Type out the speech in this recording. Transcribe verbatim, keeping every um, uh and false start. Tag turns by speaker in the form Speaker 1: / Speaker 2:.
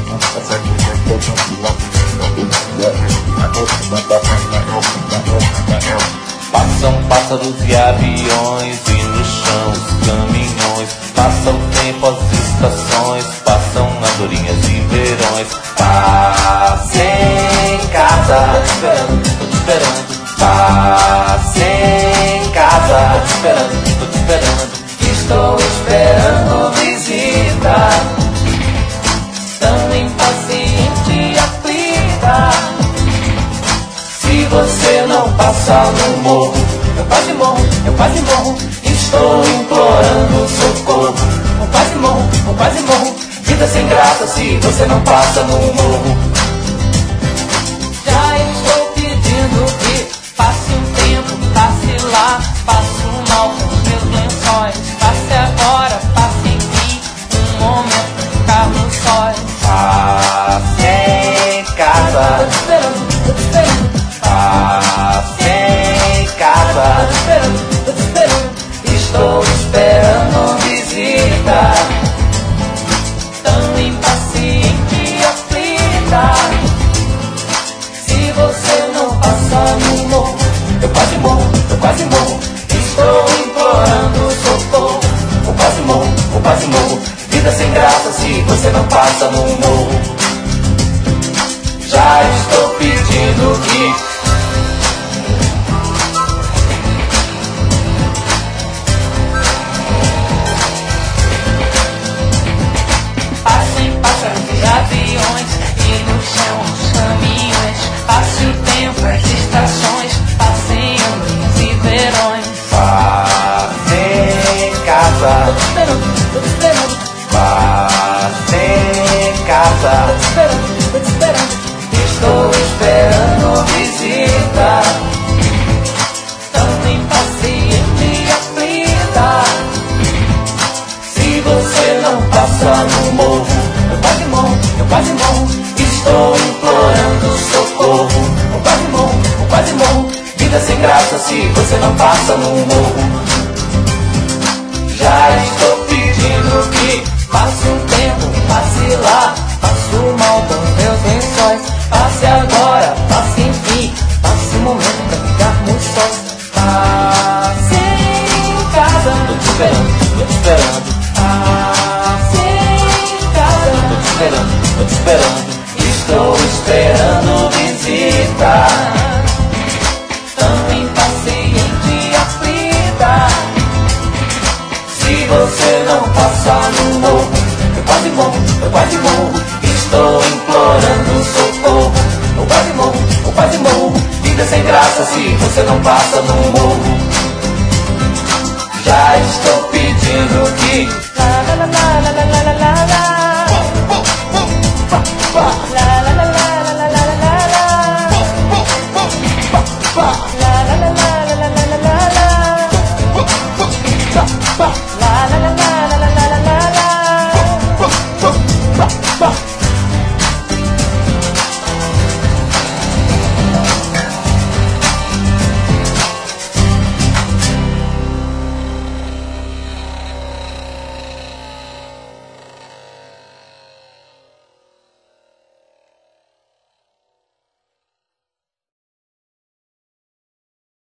Speaker 1: Passam pássaros e aviões e no chão os caminhões. Passa o tempo, as estações, passam andorinhas e verões. Passe em casa, tô te esperando, tô te esperando. Passe em casa, tô te esperando, tô te esperando. Estou esperando visita, tão impaciente e aflita. Se você não passar no morro, eu quase morro, eu quase morro. Estou implorando socorro. Eu quase morro, eu quase morro. Vida sem graça se você não passa no morro. Já estou pedindo que passe um tempo, passe lá, passe um mal com meus lençóis. Passe agora, passe em mim, um momento pra ficar no sóis. Passe em casa, tô te esperando, tô te esperando. Passe em casa, tô te esperando, tô te esperando. Estou esperando visita, tão impaciente e aflita. Se você não passar no morro, eu quase morro, eu quase morro. Estou implorando socorro. Eu quase morro, eu quase morro. Vida sem graça se você não passa no morro. Já estou pedindo que aviões e no chão os caminhões. Passe o tempo, as estações, passem anos e verões. Passe em casa, tô te esperando, tô te esperando. Passe em casa, tô te esperando, tô te esperando. Estou esperando visita, tão impaciente e aflita. Se você não passar no morro, eu quase morro, eu quase morro. Estou implorando socorro. Eu quase morro, eu quase morro. Vida sem graça se você não passa no morro. Já estou pedindo que passe um tempo, passe lá, passe o mal com meus lençóis. Passe agora, passe enfim, passe um momento pra ficarmos sós. Passe em casa, tô te esperando, tô te esperando. Tô te esperando, tô te esperando. Estou esperando visita, tão impaciente e aflita. Se você não passar no morro, eu quase morro, eu quase morro. Estou implorando socorro. Eu quase morro, eu quase morro. Vida sem graça se você não passa no morro. Já estou pedindo que la la la la la la la la.